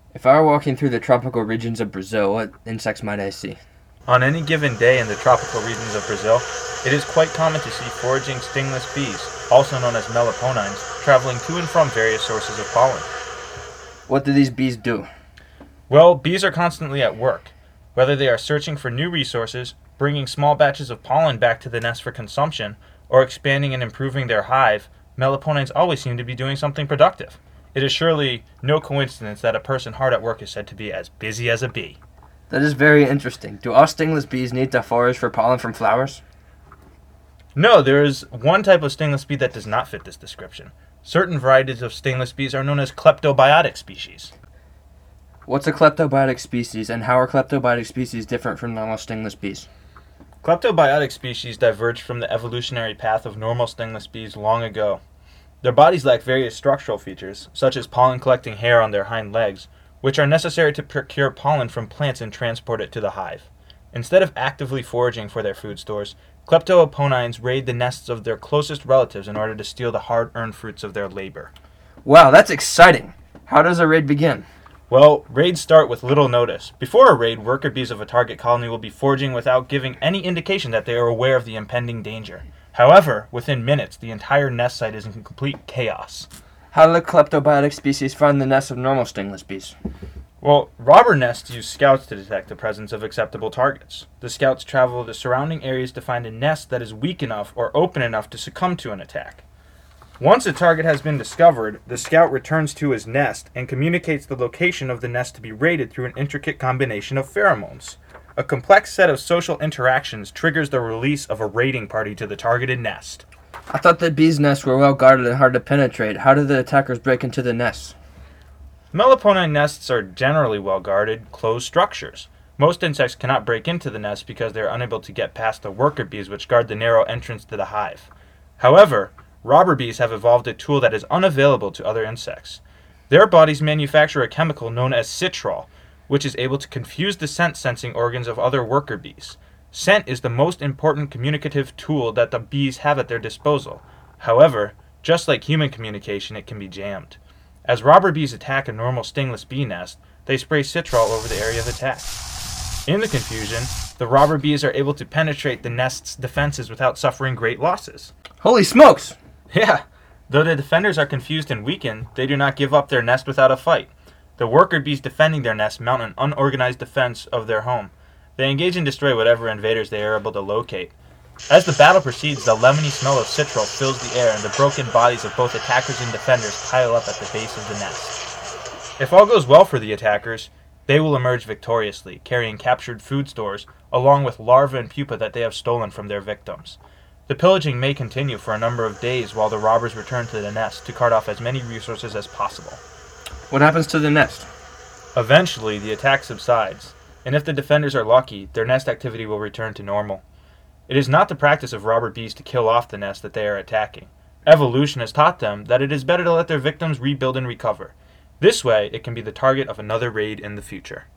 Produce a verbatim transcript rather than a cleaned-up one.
If I were walking through the tropical regions of Brazil, what insects might I see? On any given day in the tropical regions of Brazil, it is quite common to see foraging stingless bees, also known as meliponines, traveling to and from various sources of pollen. What do these bees do? Well, bees are constantly at work. Whether they are searching for new resources, bringing small batches of pollen back to the nest for consumption, or expanding and improving their hive, meliponines always seem to be doing something productive. It is surely no coincidence that a person hard at work is said to be as busy as a bee. That is very interesting. Do all stingless bees need to forage for pollen from flowers? No, there is one type of stingless bee that does not fit this description. Certain varieties of stingless bees are known as kleptobiotic species. What's a kleptobiotic species, and how are kleptobiotic species different from normal stingless bees? Kleptobiotic species diverged from the evolutionary path of normal stingless bees long ago. Their bodies lack various structural features, such as pollen-collecting hair on their hind legs, which are necessary to procure pollen from plants and transport it to the hive. Instead of actively foraging for their food stores, kleptoponines raid the nests of their closest relatives in order to steal the hard-earned fruits of their labor. Wow, that's exciting! How does a raid begin? Well, raids start with little notice. Before a raid, worker bees of a target colony will be foraging without giving any indication that they are aware of the impending danger. However, within minutes, the entire nest site is in complete chaos. How do the kleptobiotic species find the nests of normal stingless bees? Well, robber nests use scouts to detect the presence of acceptable targets. The scouts travel the surrounding areas to find a nest that is weak enough or open enough to succumb to an attack. Once a target has been discovered, the scout returns to his nest and communicates the location of the nest to be raided through an intricate combination of pheromones. A complex set of social interactions triggers the release of a raiding party to the targeted nest. I thought that bees' nests were well guarded and hard to penetrate. How do the attackers break into the nests? Meliponine nests are generally well guarded, closed structures. Most insects cannot break into the nest because they are unable to get past the worker bees which guard the narrow entrance to the hive. However, robber bees have evolved a tool that is unavailable to other insects. Their bodies manufacture a chemical known as citrol, which is able to confuse the scent-sensing organs of other worker bees. Scent is the most important communicative tool that the bees have at their disposal. However, just like human communication, it can be jammed. As robber bees attack a normal stingless bee nest, they spray citrol over the area of attack. In the confusion, the robber bees are able to penetrate the nest's defenses without suffering great losses. Holy smokes! Yeah, though the defenders are confused and weakened, they do not give up their nest without a fight. The worker bees defending their nest mount an unorganized defense of their home. They engage and destroy whatever invaders they are able to locate. As the battle proceeds, the lemony smell of citrol fills the air and the broken bodies of both attackers and defenders pile up at the base of the nest. If all goes well for the attackers, they will emerge victoriously, carrying captured food stores, along with larvae and pupa that they have stolen from their victims. The pillaging may continue for a number of days while the robbers return to the nest to cart off as many resources as possible. What happens to the nest? Eventually, the attack subsides, and if the defenders are lucky, their nest activity will return to normal. It is not the practice of robber bees to kill off the nest that they are attacking. Evolution has taught them that it is better to let their victims rebuild and recover. This way, it can be the target of another raid in the future.